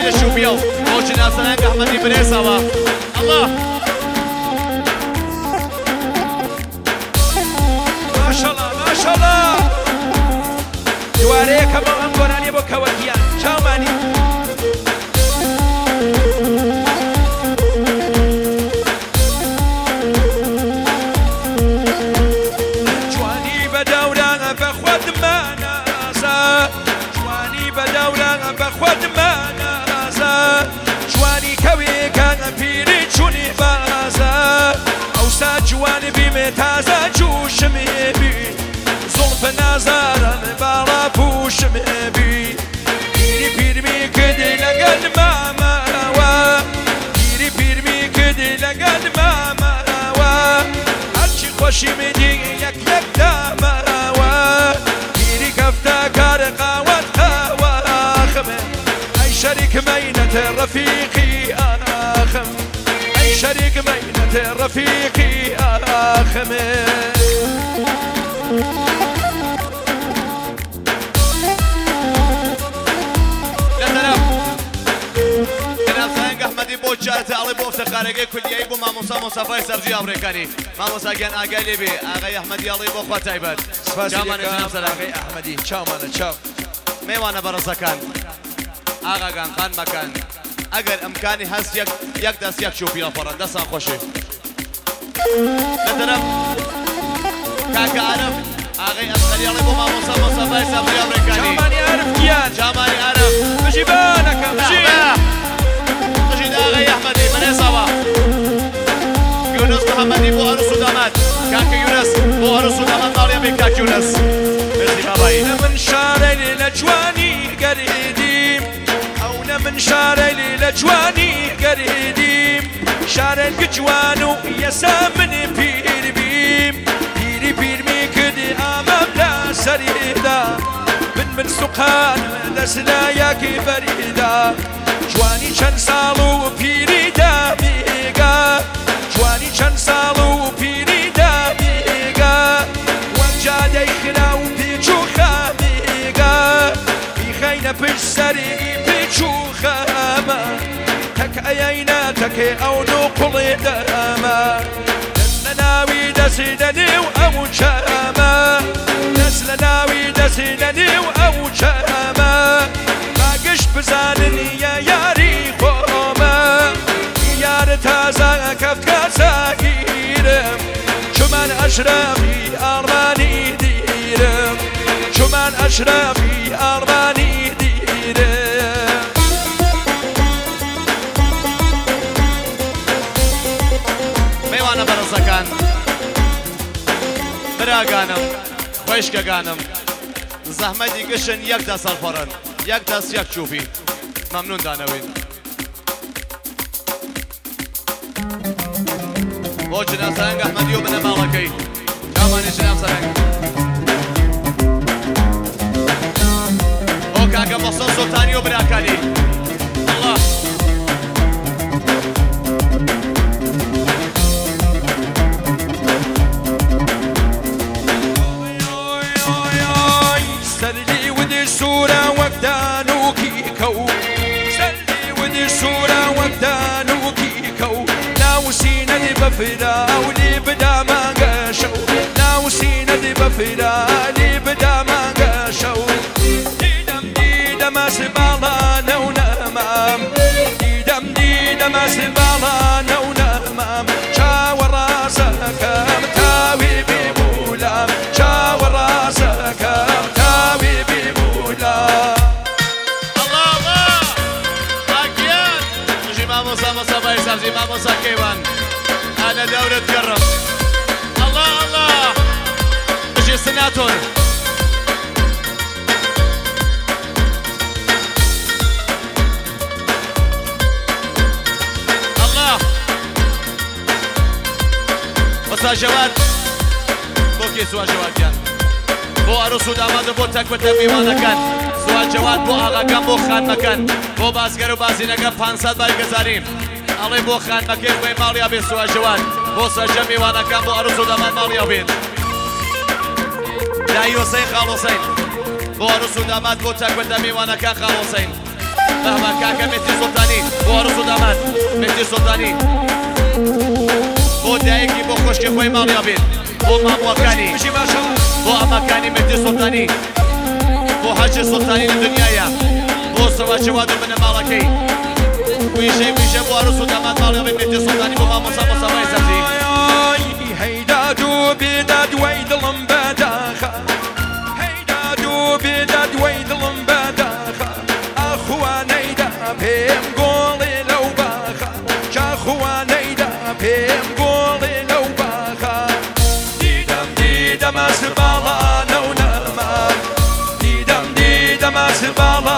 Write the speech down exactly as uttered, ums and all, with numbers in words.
لە شوبیە و بۆ جناسەنەنگ ئەحمەدی برێزەوە الله ماشەڵڵا ماشەڵڵا دوارەیەکەمەوە ئەم گۆرانیە بۆ کەوەکیان چاومانی جوانی بەدەورانە بەخوادمانەزە جوانی بەدەورانە بەخوادمانەزە جوانی کەوێکانە پیری چوونی بازە ئەوسا جوانی بیمێ تازە جوشمێ بی زۆڵفە نازارم باڵا پوشمێ بی پیری پیرمی کردی لەگەل مامەوە پیری پیرمی کردی لەگەل مامەوە هەرچی خۆشی میدی یەک یەک دامەوە پیری کەفتە کارە قاوەت قاوەخمێ ئەی شەریک مەینەتە ڕەفیقی ئاخم ئەی شەریک مەینەتە ڕەفیقی ئاخمێ بۆ جارتە ئەڵێ بۆ ئەفتەخانەکەی کولیایی بۆ مامۆستا مۆسافای سەرجی ئاوڕێکانی مامۆستاگیان ئاگای لێبێ ئاغای ئەحمەدی ئەڵێ بۆ خوا تایبەت چاومانە جەناب سەر ئاغای ئەحمەدی چاومانە چاو میوانە بەڕزەکان ئاغاگان خان مەکەن ئەگەر ئەمکانی هەست یەک دەست یەک چوپی ئەپەڕەن دەستان خۆشێ لەتەرەف کاکە عەرەف ئاغای ئەسقەری ئەڵێ بۆ مامۆستا مۆسافای سەرجی ئاوڕێکانی چامانی عەرەف گیان چامانی عەرەف بژی بانەکەم بژی آقای احمدی برێزەوە یونس محەممەدی بۆ هەرس و دامات کاکە یونس بۆ هەرس و دامات ماڵیە بێ کاک یونس مرسی بابایی ئەو نە من شارەی لە جوانی گەریدیم ئەو نە من شارەی لە جوانی گەریدیم شارێکی جوان و یەسا منی پیر بیم پیری پیرمی کردی ئامەم لە سەریدا من من سوقان لەسلایەکی بەریدا جوانی چەند ساڵ و پیری دابیگا جوانی چەند ساڵ و پیری دابیگا وەک جادەی خرا و پیچ و خامیگا بیخەینە پشت سەری پیچ و خەمە تەک ئەیەینە تەکێ ئەو نوقڵی دەمە دەست لە ناوی دەسی لەنێو ئەو چەمە دەست لە ناوی دەسی لەنێو ئەو چەمە باگشت بزانن یە یاری خۆمە یارە تازە کەفت کەساگیرم چومان ئەشرەفی ئاڵمانی دیرم چومان ئەشرەفی ئاڵمانی دیرم میوانە بەڕزەکان براگانم خۆشکەگانم زەحمەتی گشن یەک دەست هەڵپەڕن یەک دەست یەک چوبی مەمنون دانەوەین بۆ جناب سەرەنگ ئەحمەدی و بنە ماڵەکەی چاومانی جناب سەرەنگ بۆ کاکە مەحسەن سوڵتانی و براکانی الله سەرلی ودی سوورە وەک دانووکی کەو سەرلی ودی سوورە وەک دانووکی کەو ناوسینەی بەفراولی بدامانگە شەو ناوسینەی بەفرالی بدامانگە شەو دیدەم دیدەم ئەسی باڵانە و نەمام دیدەم دیدەم ئەسی باڵانە و نەمام چاوەڕاستەکەم تاوی بیبولام چاوەڕاستەکەم تاوی بیبولام الله الله ئاگیان مژی مامۆستا مۆسافای سەرجی مامۆستا کەیوان ئەنە دەورت گەڕم الله الله مژی سناتۆر الله وەستا ژەواد بۆ کێ سووا ژەوادیان بۆ عەروس و دامادە بۆ تەکبەتە میوانەکان سووا جەواد بۆ ئاغاکان بۆ خانمەکان بۆ بازگەر و بازینەکە پانسەد بایگەزاریم ئەڵێ بۆ خانمەکەی بۆی ماڵیا بێت سووا ژەواد بۆ سەرجە میوانەکان بۆ عەروس و داماد ماڵیا بێت دایی حوسەین خاڵ حوسەین بۆ عەروس و داماد بۆ تەکبەتە میوانەکان خاڵ حوسەین بەهمە کاکە مێتی مهدی سلطانی بۆ دایەکی بۆ خۆشکی خۆی ماڵیا بێت بۆ مامۆکانی بژی باشە بۆ ئەماکانی مهدی سلطانی بۆ حەجی سلطانی لە دنیایە بۆ سەواجەواد و منە ماڵەکەی ویژەی ویژە بۆ عروس و داماد ماڵیا بێت مهدی سلطانی بۆ مامۆستا مۆسەمای سەبزی هەیداد و بێداد وەی دڵم بەداخە هەیداد و بێداد وەی دڵم بەداخە ئاخوانەیدا پێم گۆڵێ لەو باخە چاخوانەیدا پێم گۆڵێ لەو باخە دیدەم دیدەمە سباڵانە و نەما دیدەم دیدەمە سباڵە